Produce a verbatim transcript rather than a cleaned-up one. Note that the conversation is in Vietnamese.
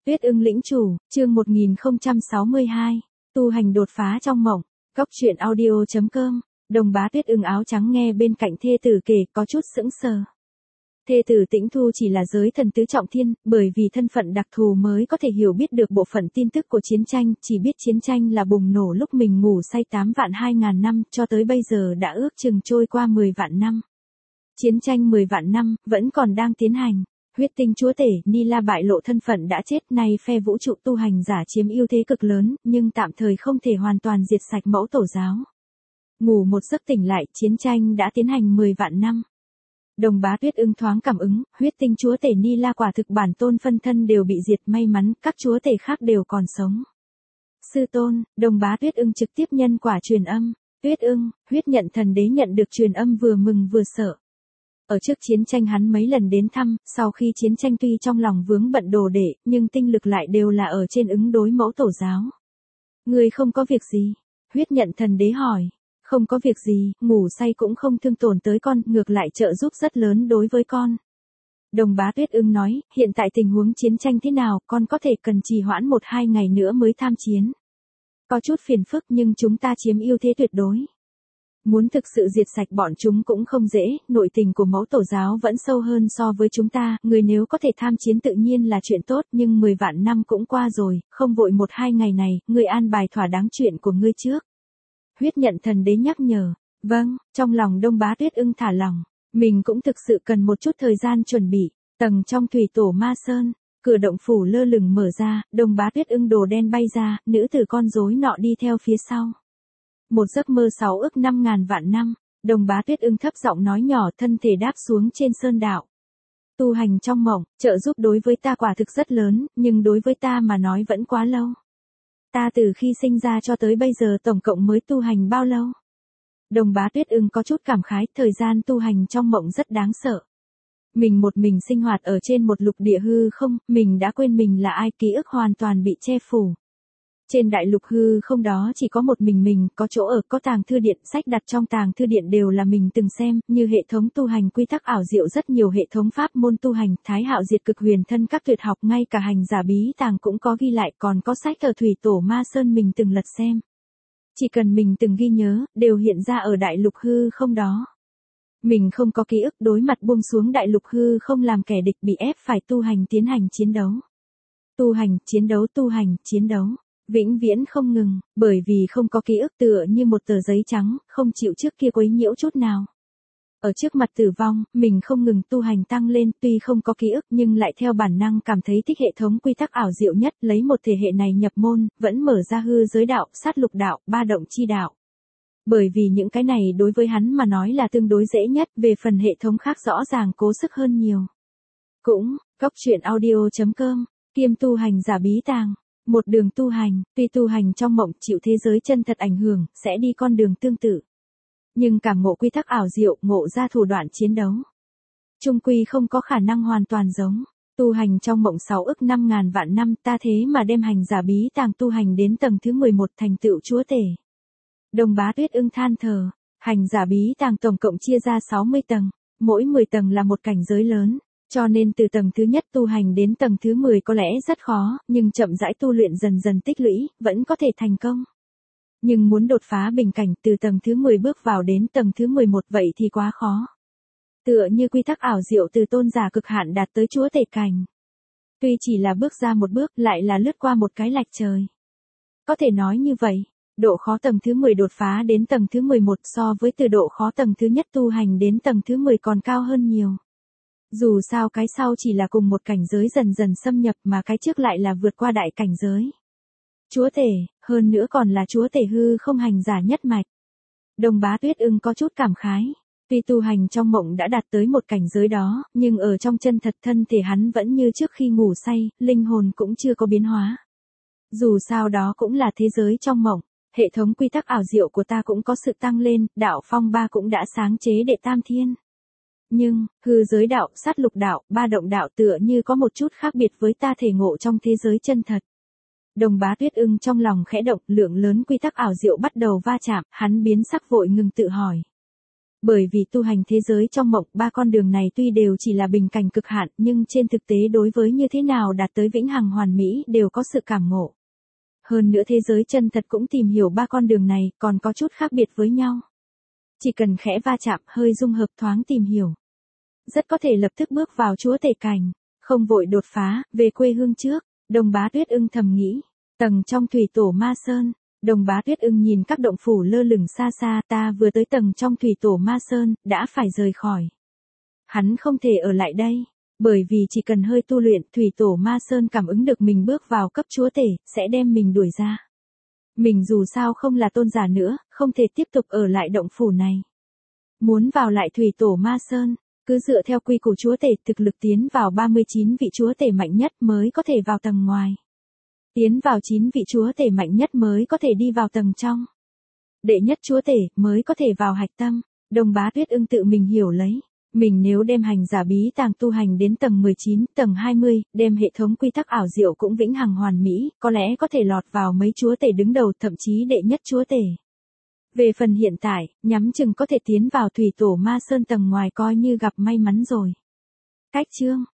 Tuyết ưng lĩnh chủ, chương một nghìn không trăm sáu mươi hai, tu hành đột phá trong mộng, góc truyện audio chấm com, đồng bá Tuyết ưng áo trắng nghe bên cạnh thê tử kể có chút sững sờ. Thê tử Tĩnh Thu chỉ là giới thần tứ trọng thiên, bởi vì thân phận đặc thù mới có thể hiểu biết được bộ phận tin tức của chiến tranh, chỉ biết chiến tranh là bùng nổ lúc mình ngủ say tám vạn hai ngàn năm, cho tới bây giờ đã ước chừng trôi qua mười vạn năm. Chiến tranh mười vạn năm, vẫn còn đang tiến hành. Huyết tinh chúa tể, Nila bại lộ thân phận đã chết, nay phe vũ trụ tu hành giả chiếm ưu thế cực lớn, nhưng tạm thời không thể hoàn toàn diệt sạch mẫu tổ giáo. Ngủ một giấc tỉnh lại, chiến tranh đã tiến hành mười vạn năm. Đồng bá Tuyết ưng thoáng cảm ứng, huyết tinh chúa tể Nila quả thực bản tôn phân thân đều bị diệt, may mắn, các chúa tể khác đều còn sống. Sư tôn, đồng bá Tuyết ưng trực tiếp nhân quả truyền âm. Tuyết ưng, huyết nhận thần đế nhận được truyền âm vừa mừng vừa sợ. Ở trước chiến tranh hắn mấy lần đến thăm, sau khi chiến tranh tuy trong lòng vướng bận đồ đệ, nhưng tinh lực lại đều là ở trên ứng đối mẫu tổ giáo. Người không có việc gì? Huyết nhận thần đế hỏi. Không có việc gì, ngủ say cũng không thương tổn tới con, ngược lại trợ giúp rất lớn đối với con. Đồng bá Tuyết ưng nói, hiện tại tình huống chiến tranh thế nào, con có thể cần trì hoãn một hai ngày nữa mới tham chiến. Có chút phiền phức nhưng chúng ta chiếm ưu thế tuyệt đối. Muốn thực sự diệt sạch bọn chúng cũng không dễ, nội tình của mẫu tổ giáo vẫn sâu hơn so với chúng ta, người nếu có thể tham chiến tự nhiên là chuyện tốt, nhưng mười vạn năm cũng qua rồi, không vội một hai ngày này, người an bài thỏa đáng chuyện của ngươi trước. Huyết nhận thần đế nhắc nhở, vâng, trong lòng đông bá Tuyết ưng thả lòng, mình cũng thực sự cần một chút thời gian chuẩn bị, tầng trong thủy tổ ma sơn, cửa động phủ lơ lửng mở ra, đông bá Tuyết ưng đồ đen bay ra, nữ tử con rối nọ đi theo phía sau. Một giấc mơ sáu ức năm ngàn vạn năm, đồng bá Tuyết ưng thấp giọng nói nhỏ, thân thể đáp xuống trên sơn đạo. Tu hành trong mộng, trợ giúp đối với ta quả thực rất lớn, nhưng đối với ta mà nói vẫn quá lâu. Ta từ khi sinh ra cho tới bây giờ tổng cộng mới tu hành bao lâu? Đồng bá Tuyết ưng có chút cảm khái, thời gian tu hành trong mộng rất đáng sợ. Mình một mình sinh hoạt ở trên một lục địa hư không, mình đã quên mình là ai, ký ức hoàn toàn bị che phủ. Trên đại lục hư không đó chỉ có một mình mình, có chỗ ở, có tàng thư điện, sách đặt trong tàng thư điện đều là mình từng xem, như hệ thống tu hành quy tắc ảo diệu, rất nhiều hệ thống pháp môn tu hành, thái hạo diệt cực huyền thân các tuyệt học, ngay cả hành giả bí tàng cũng có ghi lại, còn có sách ở thủy tổ ma sơn mình từng lật xem. Chỉ cần mình từng ghi nhớ, đều hiện ra ở đại lục hư không đó. Mình không có ký ức, đối mặt buông xuống đại lục hư không làm kẻ địch, bị ép phải tu hành tiến hành chiến đấu. Tu hành, chiến đấu, tu hành, chiến đấu. Vĩnh viễn không ngừng, bởi vì không có ký ức, tựa như một tờ giấy trắng, không chịu trước kia quấy nhiễu chút nào. Ở trước mặt tử vong, mình không ngừng tu hành tăng lên, tuy không có ký ức nhưng lại theo bản năng cảm thấy thích hệ thống quy tắc ảo diệu nhất, lấy một thể hệ này nhập môn, vẫn mở ra hư giới đạo, sát lục đạo, ba động chi đạo. Bởi vì những cái này đối với hắn mà nói là tương đối dễ nhất, về phần hệ thống khác rõ ràng cố sức hơn nhiều. Cũng, góc truyện audio chấm com, kiêm tu hành giả bí tàng. Một đường tu hành, tuy tu hành trong mộng chịu thế giới chân thật ảnh hưởng, sẽ đi con đường tương tự. Nhưng cảm ngộ quy tắc ảo diệu, ngộ ra thủ đoạn chiến đấu. Trung quy không có khả năng hoàn toàn giống. Tu hành trong mộng sáu ức năm ngàn vạn năm, ta thế mà đem hành giả bí tàng tu hành đến tầng thứ mười một thành tựu chúa tể. Đồng bá Tuyết ưng than thở, hành giả bí tàng tổng cộng chia ra sáu mươi tầng, mỗi mười tầng là một cảnh giới lớn. Cho nên từ tầng thứ nhất tu hành đến tầng thứ mười có lẽ rất khó, nhưng chậm rãi tu luyện dần dần tích lũy, vẫn có thể thành công. Nhưng muốn đột phá bình cảnh từ tầng thứ mười bước vào đến tầng thứ mười một vậy thì quá khó. Tựa như quy tắc ảo diệu từ tôn giả cực hạn đạt tới chúa tể cảnh. Tuy chỉ là bước ra một bước lại là lướt qua một cái lạch trời. Có thể nói như vậy, độ khó tầng thứ mười đột phá đến tầng thứ mười một so với từ độ khó tầng thứ nhất tu hành đến tầng thứ mười còn cao hơn nhiều. Dù sao cái sau chỉ là cùng một cảnh giới dần dần xâm nhập mà cái trước lại là vượt qua đại cảnh giới. Chúa tể, hơn nữa còn là chúa tể hư không hành giả nhất mạch. Đồng bá Tuyết ưng có chút cảm khái. Tuy tu hành trong mộng đã đạt tới một cảnh giới đó, nhưng ở trong chân thật thân thể hắn vẫn như trước khi ngủ say, linh hồn cũng chưa có biến hóa. Dù sao đó cũng là thế giới trong mộng, hệ thống quy tắc ảo diệu của ta cũng có sự tăng lên, đạo phong ba cũng đã sáng chế đệ tam thiên. Nhưng, hư giới đạo, sát lục đạo, ba động đạo tựa như có một chút khác biệt với ta thể ngộ trong thế giới chân thật. Đồng bá Tuyết ưng trong lòng khẽ động, lượng lớn quy tắc ảo diệu bắt đầu va chạm, hắn biến sắc vội ngừng tự hỏi. Bởi vì tu hành thế giới trong mộng, ba con đường này tuy đều chỉ là bình cảnh cực hạn, nhưng trên thực tế đối với như thế nào đạt tới vĩnh hằng hoàn mỹ đều có sự cảm ngộ. Hơn nữa thế giới chân thật cũng tìm hiểu ba con đường này, còn có chút khác biệt với nhau. Chỉ cần khẽ va chạm, hơi dung hợp thoáng tìm hiểu. Rất có thể lập tức bước vào chúa tể cảnh, không vội đột phá, về quê hương trước, Đồng Bá Tuyết Ưng thầm nghĩ. Tầng trong thủy tổ Ma Sơn, Đồng Bá Tuyết Ưng nhìn các động phủ lơ lửng xa xa, ta vừa tới tầng trong thủy tổ Ma Sơn, đã phải rời khỏi. Hắn không thể ở lại đây, bởi vì chỉ cần hơi tu luyện, thủy tổ Ma Sơn cảm ứng được mình bước vào cấp chúa tể, sẽ đem mình đuổi ra. Mình dù sao không là tôn giả nữa, không thể tiếp tục ở lại động phủ này. Muốn vào lại thủy tổ Ma Sơn, cứ dựa theo quy củ chúa tể, thực lực tiến vào ba mươi chín vị chúa tể mạnh nhất mới có thể vào tầng ngoài. Tiến vào chín vị chúa tể mạnh nhất mới có thể đi vào tầng trong. Đệ nhất chúa tể mới có thể vào hạch tâm. Đồng Bá Tuyết Ưng tự mình hiểu lấy. Mình nếu đem hành giả bí tàng tu hành đến tầng mười chín, tầng hai mươi, đem hệ thống quy tắc ảo diệu cũng vĩnh hằng hoàn mỹ, có lẽ có thể lọt vào mấy chúa tể đứng đầu, thậm chí đệ nhất chúa tể. Về phần hiện tại, nhắm chừng có thể tiến vào thủy tổ Ma Sơn tầng ngoài coi như gặp may mắn rồi. Cách chương